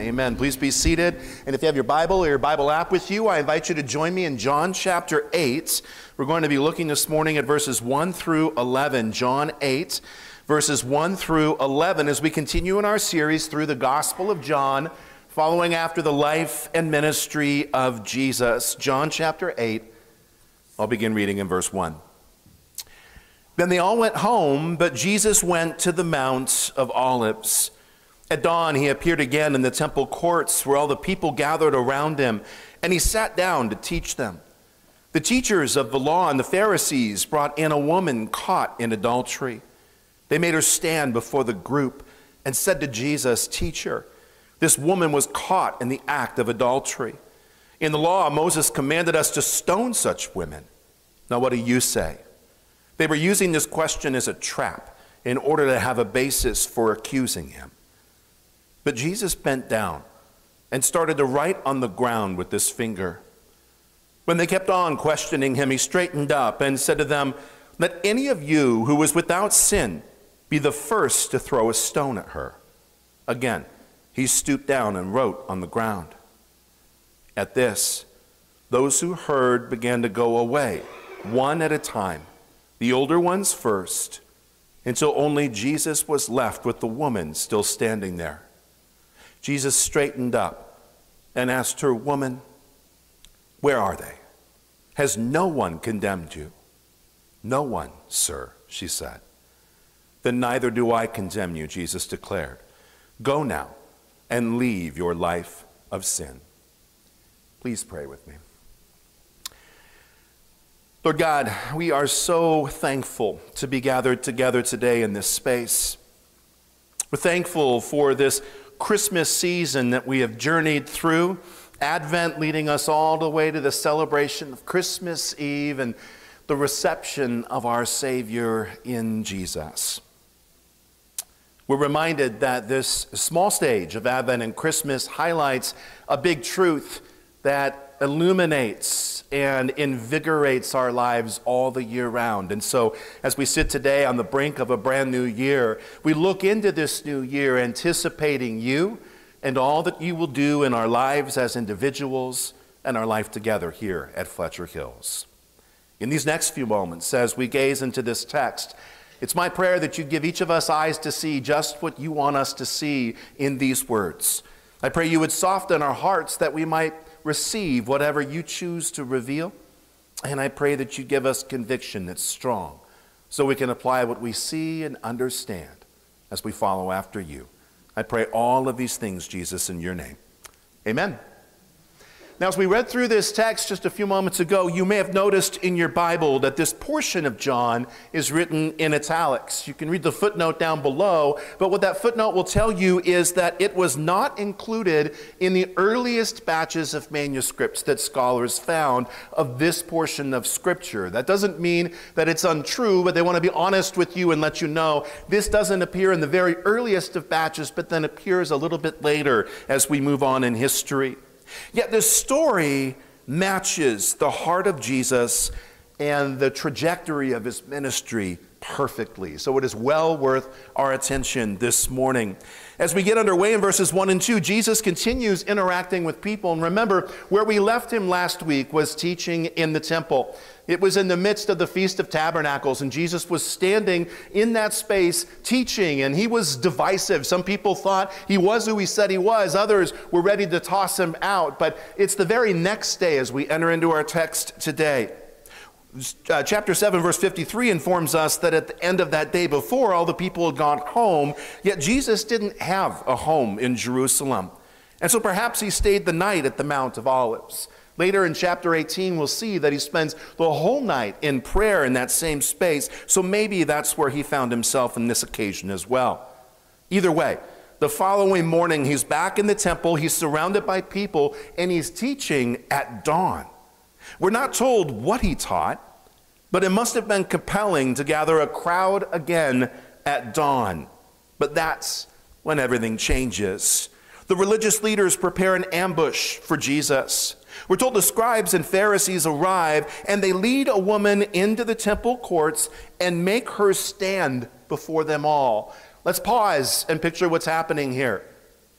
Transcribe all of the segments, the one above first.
Amen. Please be seated. And if you have your Bible or your Bible app with you, I invite you to join me in John chapter 8. We're going to be looking this morning at verses 1 through 11. John 8, verses 1 through 11, as we continue in our series through the Gospel of John, following after the life and ministry of Jesus. John chapter 8, I'll begin reading in verse 1. Then they all went home, but Jesus went to the Mount of Olives. At dawn, he appeared again in the temple courts where all the people gathered around him, and he sat down to teach them. The teachers of the law and the Pharisees brought in a woman caught in adultery. They made her stand before the group and said to Jesus, "Teacher, this woman was caught in the act of adultery. In the law, Moses commanded us to stone such women. Now what do you say?" They were using this question as a trap in order to have a basis for accusing him. But Jesus bent down and started to write on the ground with his finger. When they kept on questioning him, he straightened up and said to them, "Let any of you who is without sin be the first to throw a stone at her." Again, he stooped down and wrote on the ground. At this, those who heard began to go away, one at a time, the older ones first, until only Jesus was left with the woman still standing there. Jesus straightened up and asked her, "Woman, where are they? Has no one condemned you?" "No one, sir," she said. "Then neither do I condemn you," Jesus declared. "Go now and leave your life of sin." Please pray with me. Lord God, we are so thankful to be gathered together today in this space. We're thankful for this Christmas season that we have journeyed through, Advent leading us all the way to the celebration of Christmas Eve and the reception of our Savior in Jesus. We're reminded that this small stage of Advent and Christmas highlights a big truth that illuminates and invigorates our lives all the year round. And so as we sit today on the brink of a brand new year, we look into this new year anticipating you and all that you will do in our lives as individuals and our life together here at Fletcher Hills. In these next few moments, as we gaze into this text, it's my prayer that you give each of us eyes to see just what you want us to see in these words. I pray you would soften our hearts that we might receive whatever you choose to reveal. And I pray that you give us conviction that's strong so we can apply what we see and understand as we follow after you. I pray all of these things, Jesus, in your name. Amen. Now, as we read through this text just a few moments ago, you may have noticed in your Bible that this portion of John is written in italics. You can read the footnote down below, but what that footnote will tell you is that it was not included in the earliest batches of manuscripts that scholars found of this portion of Scripture. That doesn't mean that it's untrue, but they want to be honest with you and let you know this doesn't appear in the very earliest of batches, but then appears a little bit later as we move on in history. Yet this story matches the heart of Jesus and the trajectory of his ministry perfectly. So it is well worth our attention this morning. As we get underway in verses 1 and 2, Jesus continues interacting with people. And remember, where we left him last week was teaching in the temple. It was in the midst of the Feast of Tabernacles, and Jesus was standing in that space teaching, and he was divisive. Some people thought he was who he said he was. Others were ready to toss him out. But it's the very next day as we enter into our text today. Chapter 7, verse 53 informs us that at the end of that day before, all the people had gone home, yet Jesus didn't have a home in Jerusalem. And so perhaps he stayed the night at the Mount of Olives. Later in chapter 18, we'll see that he spends the whole night in prayer in that same space. So maybe that's where he found himself in this occasion as well. Either way, the following morning, he's back in the temple, he's surrounded by people, and he's teaching at dawn. We're not told what he taught, but it must have been compelling to gather a crowd again at dawn. But that's when everything changes. The religious leaders prepare an ambush for Jesus. We're told the scribes and Pharisees arrive, and they lead a woman into the temple courts and make her stand before them all. Let's pause and picture what's happening here.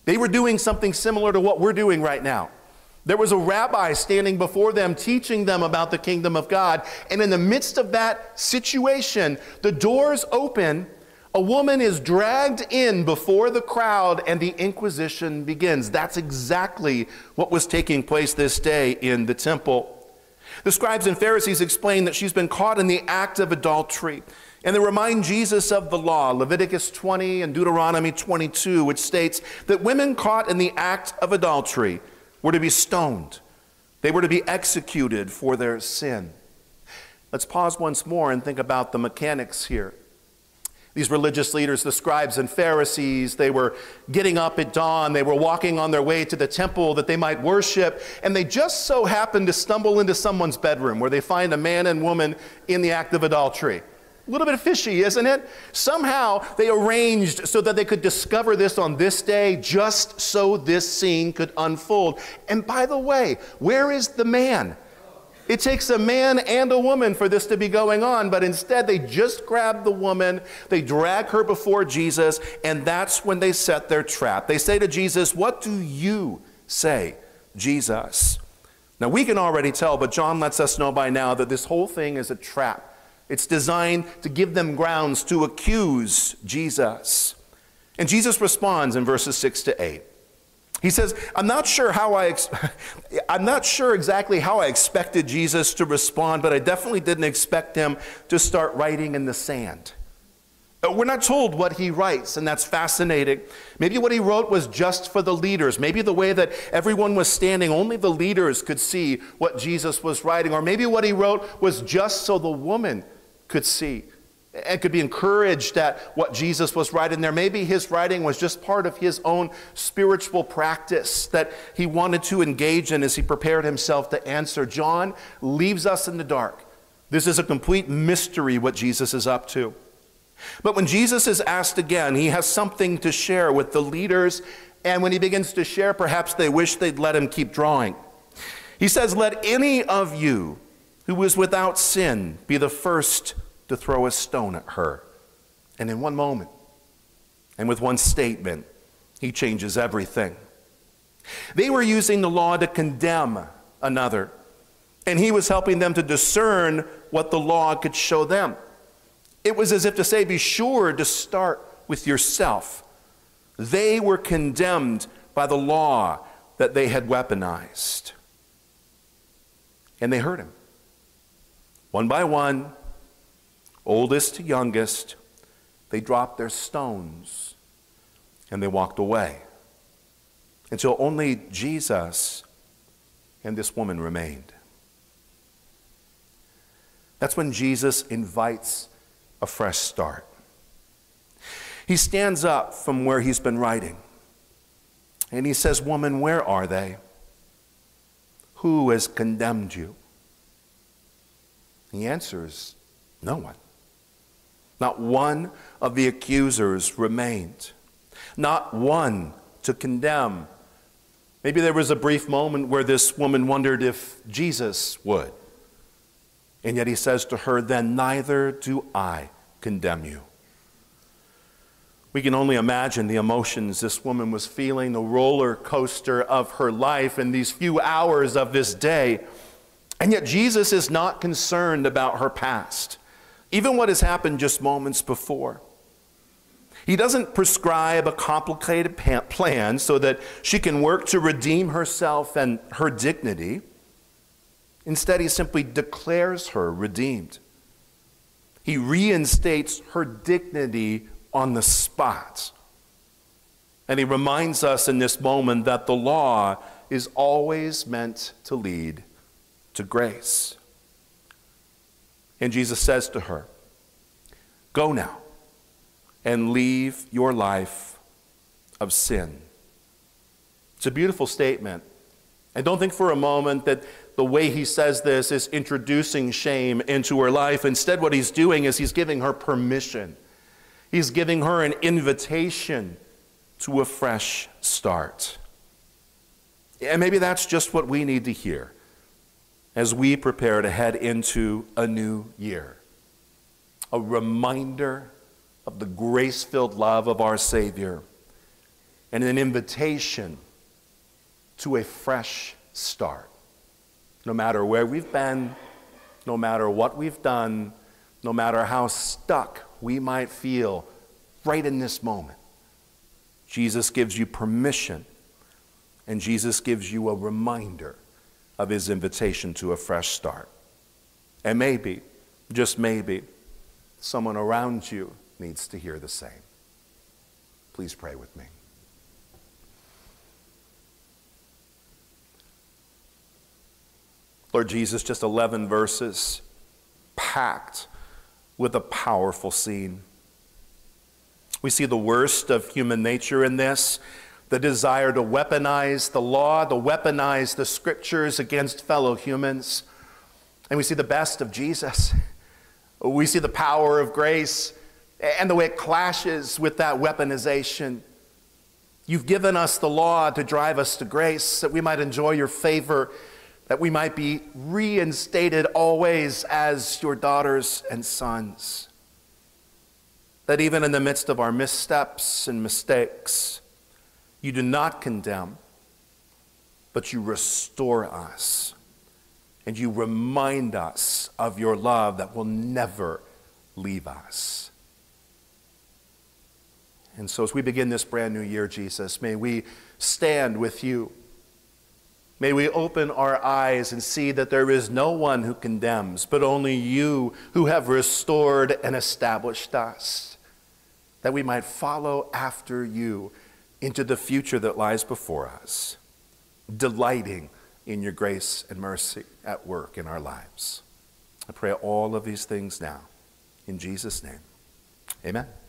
They were doing something similar to what we're doing right now. There was a rabbi standing before them, teaching them about the kingdom of God. And in the midst of that situation, the doors open, a woman is dragged in before the crowd, and the inquisition begins. That's exactly what was taking place this day in the temple. The scribes and Pharisees explain that she's been caught in the act of adultery. And they remind Jesus of the law, Leviticus 20 and Deuteronomy 22, which states that women caught in the act of adultery were to be stoned. They were to be executed for their sin. Let's pause once more and think about the mechanics here. These religious leaders, the scribes and Pharisees, they were getting up at dawn. They were walking on their way to the temple that they might worship. And they just so happened to stumble into someone's bedroom where they find a man and woman in the act of adultery. A little bit fishy, isn't it? Somehow they arranged so that they could discover this on this day, just so this scene could unfold. And by the way, where is the man? It takes a man and a woman for this to be going on, but instead they just grab the woman, they drag her before Jesus, and that's when they set their trap. They say to Jesus, "What do you say, Jesus?" Now we can already tell, but John lets us know by now that this whole thing is a trap. It's designed to give them grounds to accuse Jesus. And Jesus responds in verses 6 to 8. He says, I'm not sure exactly how I expected Jesus to respond, but I definitely didn't expect him to start writing in the sand. We're not told what he writes, and that's fascinating. Maybe what he wrote was just for the leaders. Maybe the way that everyone was standing, only the leaders could see what Jesus was writing. Or maybe what he wrote was just so the woman could see and could be encouraged at what Jesus was writing there. Maybe his writing was just part of his own spiritual practice that he wanted to engage in as he prepared himself to answer. John leaves us in the dark. This is a complete mystery what Jesus is up to. But when Jesus is asked again, he has something to share with the leaders, and when he begins to share, perhaps they wish they'd let him keep drawing. He says, "Let any of you who is without sin be the first to throw a stone at her." And in one moment, and with one statement, he changes everything. They were using the law to condemn another, and he was helping them to discern what the law could show them. It was as if to say, be sure to start with yourself. They were condemned by the law that they had weaponized. And they heard him. One by one, oldest to youngest, they dropped their stones and they walked away until only Jesus and this woman remained. That's when Jesus invites a fresh start. He stands up from where he's been writing and he says, "Woman, where are they? Who has condemned you?" He answers, "No one." Not one of the accusers remained. Not one to condemn. Maybe there was a brief moment where this woman wondered if Jesus would. And yet he says to her, "Then neither do I condemn you." We can only imagine the emotions this woman was feeling, the roller coaster of her life in these few hours of this day. And yet Jesus is not concerned about her past, even what has happened just moments before. He doesn't prescribe a complicated plan so that she can work to redeem herself and her dignity. Instead, he simply declares her redeemed. He reinstates her dignity on the spot. And he reminds us in this moment that the law is always meant to lead to grace. And Jesus says to her, "Go now and leave your life of sin." It's a beautiful statement. And don't think for a moment that the way he says this is introducing shame into her life. Instead, what he's doing is he's giving her permission. He's giving her an invitation to a fresh start. And maybe that's just what we need to hear as we prepare to head into a new year. A reminder of the grace-filled love of our Savior and an invitation to a fresh start. No matter where we've been, no matter what we've done, no matter how stuck we might feel right in this moment, Jesus gives you permission, and Jesus gives you a reminder of his invitation to a fresh start. And maybe, just maybe, someone around you needs to hear the same. Please pray with me. Lord Jesus, just 11 verses packed with a powerful scene. We see the worst of human nature in this, the desire to weaponize the law, to weaponize the scriptures against fellow humans. And we see the best of Jesus. We see the power of grace and the way it clashes with that weaponization. You've given us the law to drive us to grace, that we might enjoy your favor, that we might be reinstated always as your daughters and sons. That even in the midst of our missteps and mistakes, you do not condemn, but you restore us. And you remind us of your love that will never leave us. And so as we begin this brand new year, Jesus, may we stand with you. May we open our eyes and see that there is no one who condemns, but only you who have restored and established us, that we might follow after you into the future that lies before us, delighting in your grace and mercy at work in our lives. I pray all of these things now in Jesus' name. Amen.